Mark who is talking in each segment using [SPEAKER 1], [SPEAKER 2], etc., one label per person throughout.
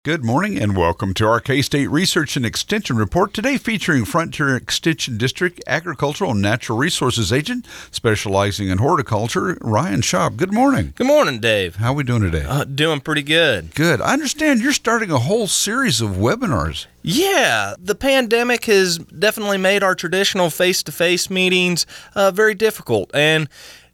[SPEAKER 1] Good morning and welcome to our K-State Research and Extension Report. Today featuring Frontier Extension District Agricultural and Natural Resources Agent specializing in horticulture, Ryan Schaub. Good morning.
[SPEAKER 2] Good morning, Dave.
[SPEAKER 1] How are we doing today?
[SPEAKER 2] Doing pretty good.
[SPEAKER 1] Good. I understand you're starting a whole series of webinars.
[SPEAKER 2] Yeah, the pandemic has definitely made our traditional face-to-face meetings very difficult, and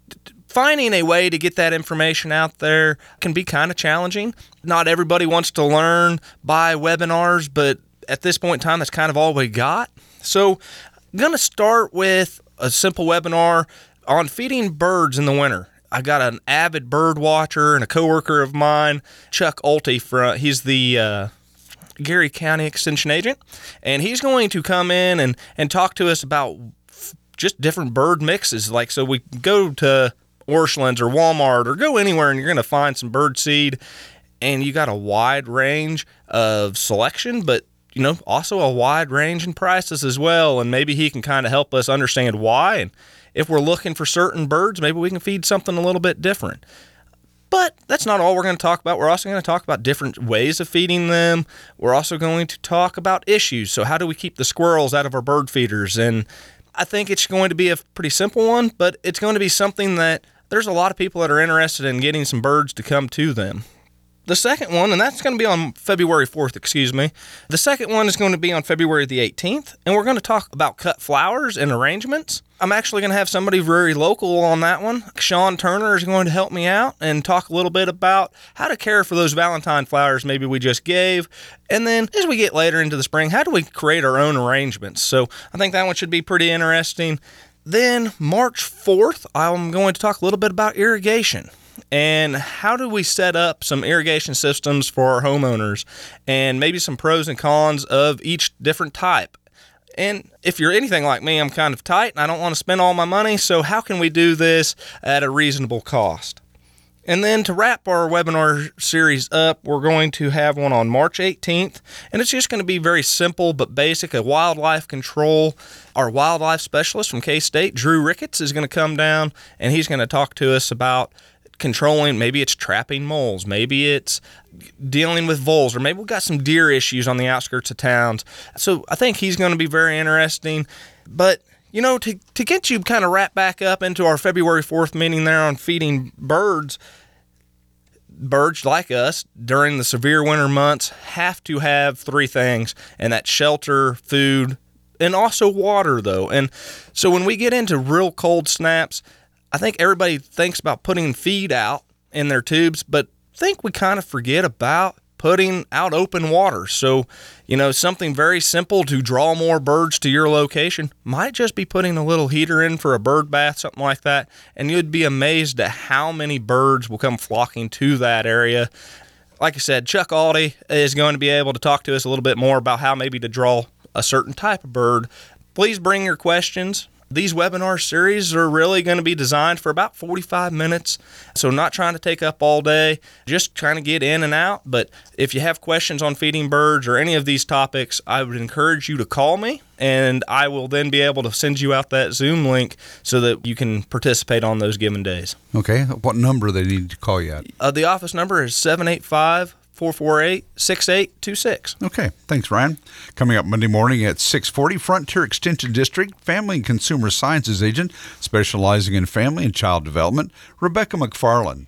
[SPEAKER 2] finding a way to get that information out there can be kind of challenging. Not everybody wants to learn by webinars, but at this point in time, that's kind of all we got. So I'm going to start with a simple webinar on feeding birds in the winter. I got an avid bird watcher and a coworker of mine, Chuck Ulte. He's the Geary County Extension Agent, and he's going to come in and talk to us about just different bird mixes. Like, so we go to Orchlands or Walmart or go anywhere and you're going to find some bird seed, and you got a wide range of selection, but also a wide range in prices as well. And maybe he can kind of help us understand why, and if we're looking for certain birds, maybe we can feed something a little bit different. But that's not all we're going to talk about. We're also going to talk about different ways of feeding them. We're also going to talk about issues. So how do we keep the squirrels out of our bird feeders? And I think it's going to be a pretty simple one, but it's going to be something that there's a lot of people that are interested in getting some birds to come to them. The second one, and that's going to be on February 4th, The second one is going to be on February the 18th, and we're going to talk about cut flowers and arrangements. I'm actually going to have somebody very local on that one. Sean Turner is going to help me out and talk a little bit about how to care for those Valentine flowers maybe we just gave. And then as we get later into the spring, how do we create our own arrangements? So I think that one should be pretty interesting. Then March 4th, I'm going to talk a little bit about irrigation and how do we set up some irrigation systems for our homeowners and maybe some pros and cons of each different type. And if you're anything like me, I'm kind of tight and I don't want to spend all my money, so how can we do this at a reasonable cost? And then to wrap our webinar series up, we're going to have one on March 18th, and it's just going to be very simple but basic, a wildlife control. Our wildlife specialist from K-State, Drew Ricketts, is going to come down, and he's going to talk to us about controlling, maybe it's trapping moles, maybe it's dealing with voles, or maybe we've got some deer issues on the outskirts of towns. So I think he's going to be very interesting. But to get you kind of wrapped back up into our February 4th meeting there on feeding birds like us during the severe winter months have to have three things, and that's shelter, food, and also water, though. And so when we get into real cold snaps, I think everybody thinks about putting feed out in their tubes, but I think we kind of forget about putting out open water. So, something very simple to draw more birds to your location might just be putting a little heater in for a bird bath, something like that, and you'd be amazed at how many birds will come flocking to that area. Like I said, Chuck Ulte is going to be able to talk to us a little bit more about how maybe to draw a certain type of bird. Please bring your questions. These webinar series are really going to be designed for about 45 minutes, so not trying to take up all day, just trying to get in and out. But if you have questions on feeding birds or any of these topics, I would encourage you to call me, and I will then be able to send you out that Zoom link so that you can participate on those given days.
[SPEAKER 1] Okay. What number they need to call you at?
[SPEAKER 2] The office number is 785-448-6826.
[SPEAKER 1] Okay. Thanks, Ryan. Coming up Monday morning at 6:40, Frontier Extension District Family and Consumer Sciences Agent specializing in family and child development, Rebecca McFarland.